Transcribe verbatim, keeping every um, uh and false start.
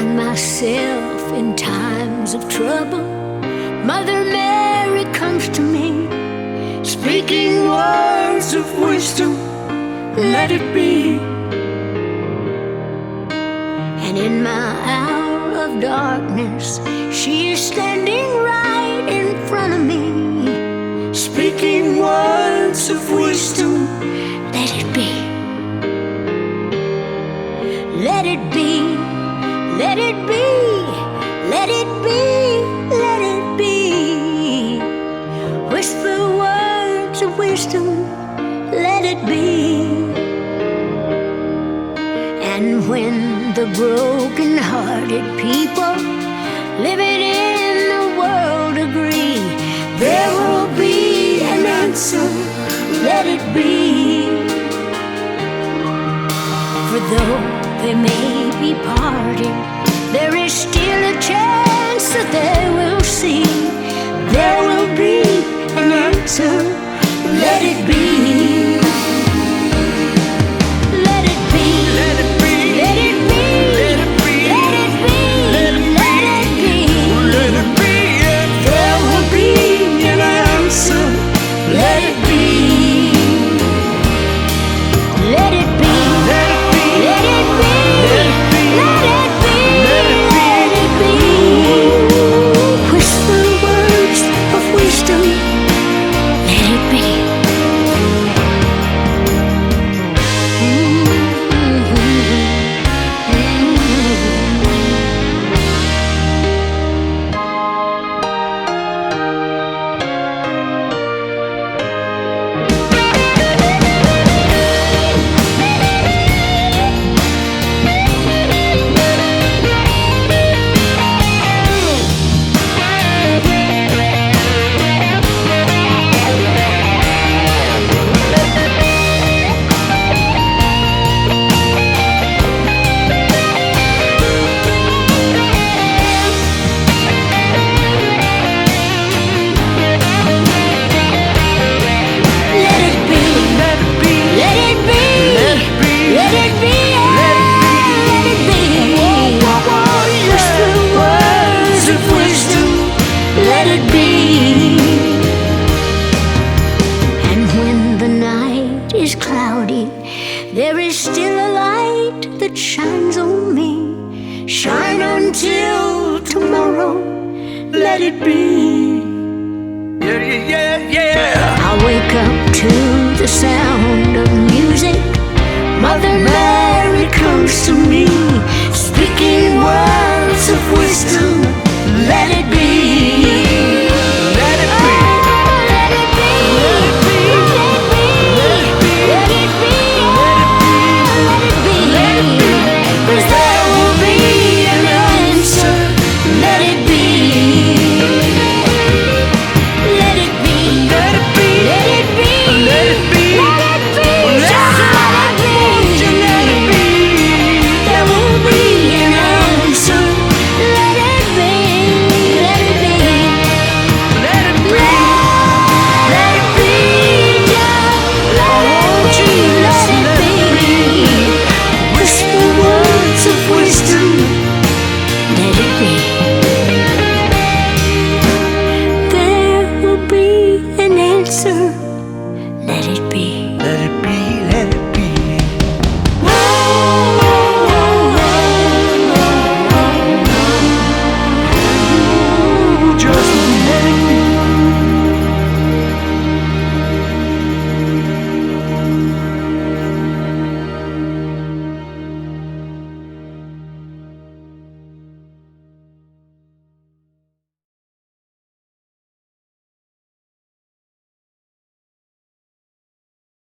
find myself in times of trouble, Mother Mary comes to me, speaking words of wisdom, let it be. And in my hour of darkness, she is standing right in front of me, speaking words of wisdom, let it be. Let it be, let it be, let it be, let it be. Whisper words of wisdom, let it be. And when the broken-hearted people living in the world agree, there will be an answer, let it be. For though they may be parted, there is still a chance that they will see. There will be an answer, let it be. Let it be, let it be, let it be, let it be, let it be, let it be, let it be. There will be an answer, let it be. Let it be, let it be, let it be, let it be, let it be. Whisper words of wisdom, let it be. There is still a light that shines on me. Shine until tomorrow, let it be. Yeah, yeah, yeah, yeah. I wake up to the sound of music. Mother Mary comes to me, speaking words of wisdom, let it be.